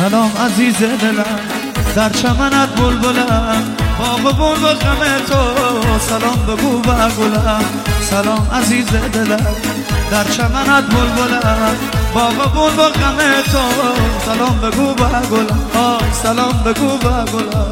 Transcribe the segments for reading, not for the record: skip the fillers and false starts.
سلام عزیز دلم در چمنت بلبلم باغبون و غم تو سلام بگو به گلم. سلام عزیز دلم در چمنت بلبلم باغبون و غم تو سلام بگو به گلم. سلام بگو به گلم.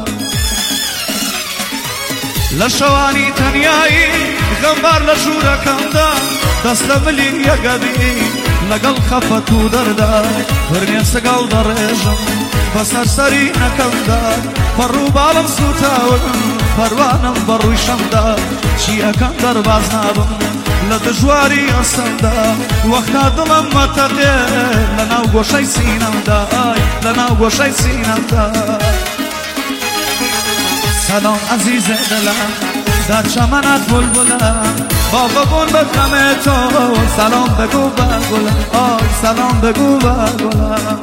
لشوانی تنیایی غمبار لشورکم دا دست ملی یگدی لگل خفتو دردا ورنی سگل درجم بسر سری نکم دا فرو بالم سوتاون پروانم بروی شمدا چی اکم در باز نابم لدجواری اصم دا وقتا دلم متقل لناو گوشای سینم دا لناو گوشای سینم دا. سلام عزیز دلم در چمنت بلبلم باغبون به غم تو سلام بگو به گلم. سلام بگو به گلم.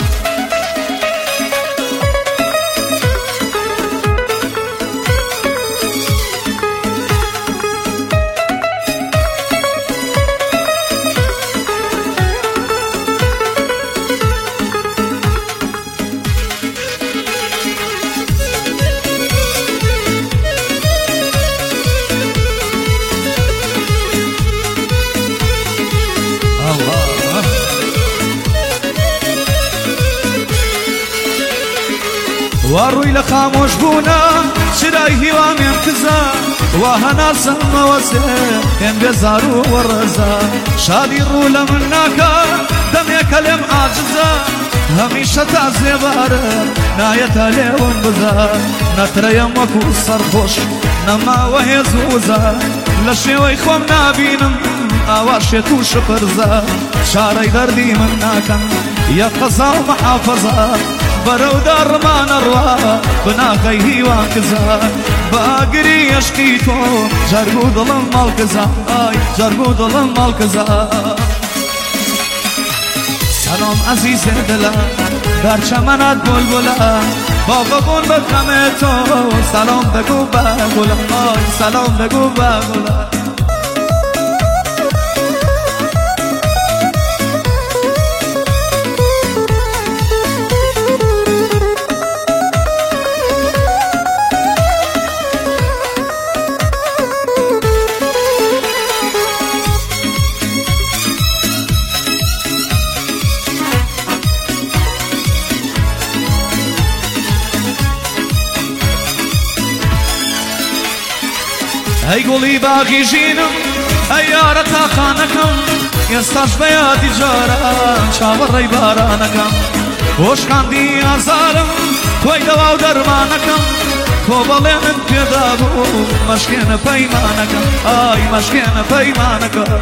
واروی لخاموش بونا شرای هیوام انتزا وهنا سلم وسه ام بزارو ورزا شادی رو لمناکا دم کلم عاجزا همیشه تازه باره نایت لیون بزا نتریم وکو سرخوش نما وهی زوزا لشوی خوام نبینم آواشی تو شپرزا شارای دردی من ناکن یا قضا و محافظا برو در ما نروا بناقی هیوان کزا باقری عشقی تو جرگو دلم مال کزا جرگو دلم مال کزا. سلام عزیز دلم در چمنت بلبلم باغبون به غم تو سلام بگو به گلم. سلام بگو به گلم. ای گلی باقی جینم ای یارتا خانکم یستاش بیادی جارم چاور ای بارانکم خوشخاندی آزارم توی دواو درمانکم کوباله من پیدا بو مشکن پیمانکم مشکن پیمانکم.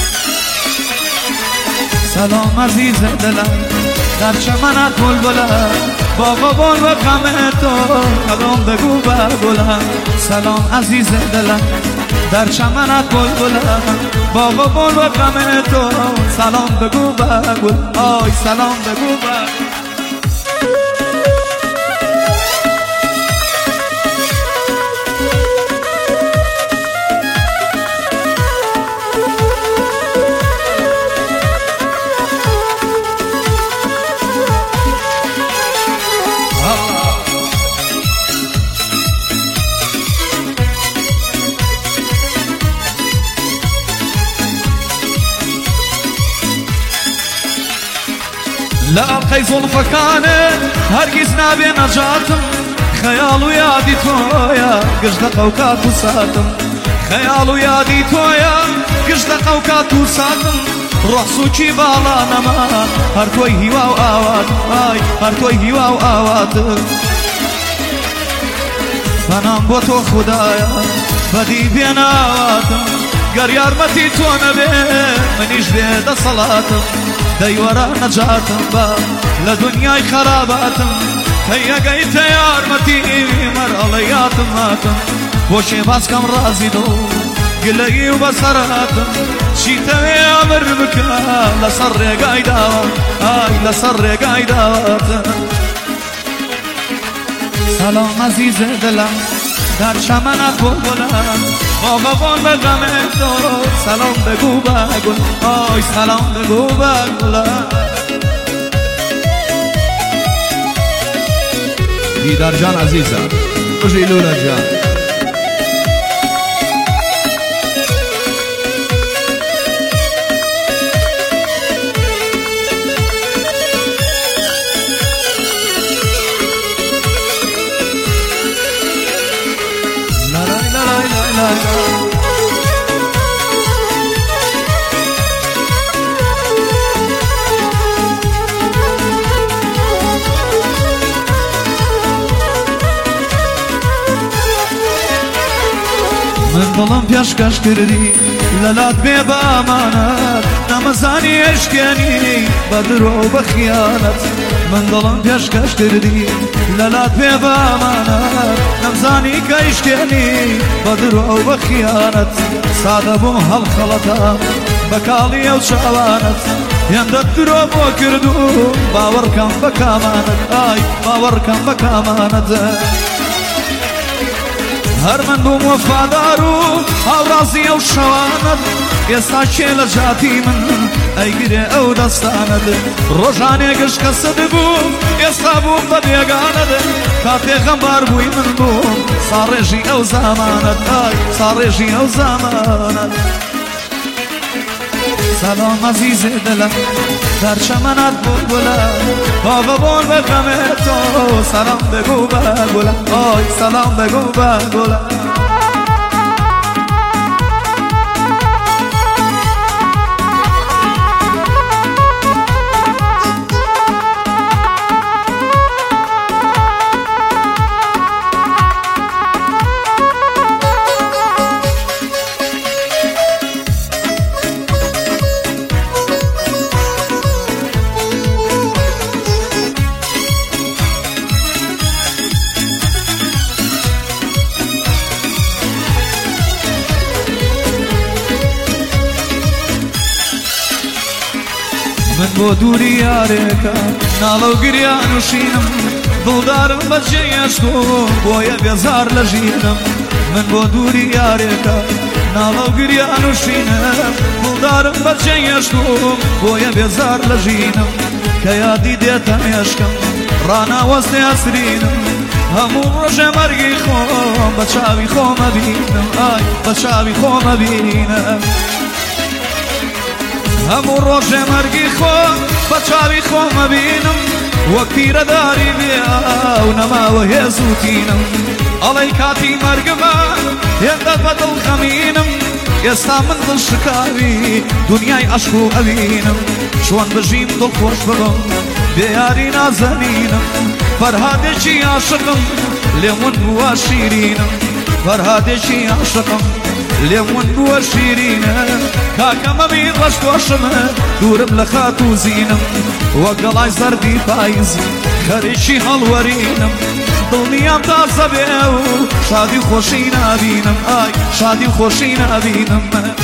سلام عزیز دلم در چمنت بلبلم باغبون و غم تو سلام بگو به گلم. سلام عزیز دلم در چمنت بلبلم باغبون و غم تو سلام بگو به گل. سلام بگو به لا أبقي ظلفكانه هرگز نبي نجاتم خيال ويادي تويا قجد قوكات وساتم خيال ويادي تويا قجد قوكات وساتم روح سوچي بالا نما هر توي هوا وآوات هر توي هوا وآوات فنام بوتو خدايا بدي بين آواتم گر يارمتي تو نبي منيش بيد صلاتم دي ورا نجاتم با لدنياي خراباتم هيا قيت يارمتي مرالياتم ماتم بوشي باسكم رازي دو قلقي وبصراتم شيتا امر بكا لصر قايدات لصر قايدات. سلام عزیز دلم در چمنت بلبلم باغبون به غم تو سلام بگو به گل. سلام بگو به گلم. دیدار جان عزیزە بژی لولە جان من دڵم پێشکەش کردی لەلات بێ بە ئامانەت نەمەزانی ئەشکێنی بە درۆ و بە خیانەت من دڵم پێشکەش کردی لەلات بێ بە ئامانەت نەمزانی کە ئیشکێنی بە درۆ و بە خیانەت سادە بووم هەڵخەڵەتە بە کاڵی ئەو چاوانەت هێندەت درۆ بۆ کردو باوەڕکەم بە کامانەت ئای باوەڕکەم بە کامانەت هەر من بووم وەفادار و هاوڕازی ئەو شەوانت ئێستا کێ لە جاتی من ئەیگرێ ئەو دەستانت ڕۆژانێ گشت کەسەد بوو ئێستا بووم بە بێگانت کاتێ غەمبار بووی من بووم ساڕێژی ئەو زامانت ئای ساڕێژی ئەو زامانت سلام عزیزێ دلم در چمنت بلبلم بابا بول بغمت تو سلام بگو به گلم آی سلام بگو به گلم من بۆ دووری یارێکە ناڵە و گریان و شینم دڵدارم بەجێ هێشتوم بۆیە بێزار لە ژینم من بۆ دووری یارێکە ناڵە و گریان و شینم دڵدارم بەجێ هێشتوم بۆیە بێزار لە ژینم کە یادی دێتە مێشکم ڕاناوەستێ ئەسرینم هەموو ڕۆژێ مەرگی خۆم بە چاوی خۆمە بینم ئای بە چاوی خۆمە بینم هەموو ڕۆژێ مەرگی خۆم بە چاوی خۆمە بینم وەک پیرەداری بێ و نەماوە هێز و تینم ئەڵەی کاتی مەرگمە هێندە بە دڵ خەمینم ئێستا من دڵ شکاوی دنیای عەشق و ئەوینم چۆن بژیم دڵخۆش ببم بێ یاری نازەنینم فەرهادێکی عاشقم لێمون بووە شیرینم فەرهادێکی عاشقم لێمون بووە شیرینە کاکەمەمی ڕەشتۆشمە دوورم لە خات و زینم وەک گەڵای زەردی پاییزی خەریکی هەڵوەرینم دڵنیام تازە بێ و شادی و خۆشی نابینم ئای شادی و خۆشی نابینم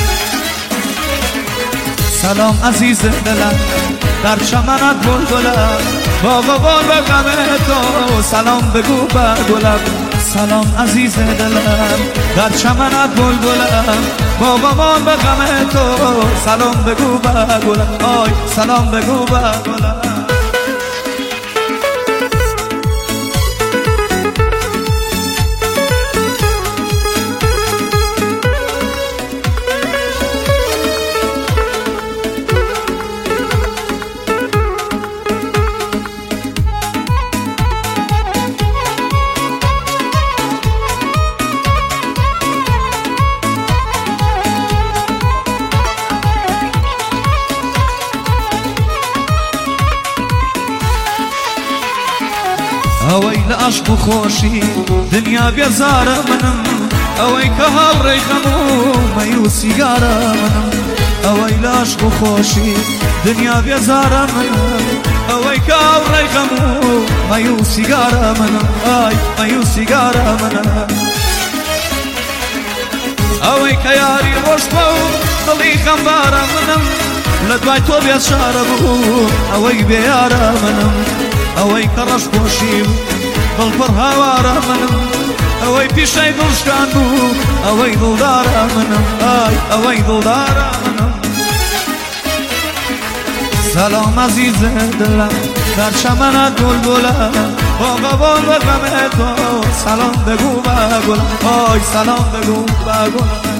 سلام عزیزە دلم در چمنت بلبلم بابا بول بغمت تو سلام بگو به گلم سلام عزیزە دلم در چمنت بلبلم بابا بول بغمت تو سلام بگو به گلم آی سلام بگو به گلم ئەوەی لە عەشق و خۆشی دنیا بێزارە منم ئەوەی کە هاوڕێی خەم و مەی و سیگارە منم ئەوەی لە عەشق و خۆشی دنیا بێزارە منم ئەوەی کە هاوڕێی خەم و مەی و سیگارە منم ئای مەی و سیگارە منم ئەوەی کە یاری ڕۆژبە و دڵی خەمبارە منم لە دوای تۆ بێچارە بوو ئەوەی بێیارە منم ئەوەی کە ڕەش پۆشی و دڵپڕ هاوارە منم ئەوەی پیشەی دڵشکان بوو ئەوەی دڵدارە منم ئای ئەوەی دڵدارە منم سلام عزیزە دلم در چمنت بلبلم با قبال و غم تو سلام بگو به گلم آی سلام بگو به گلم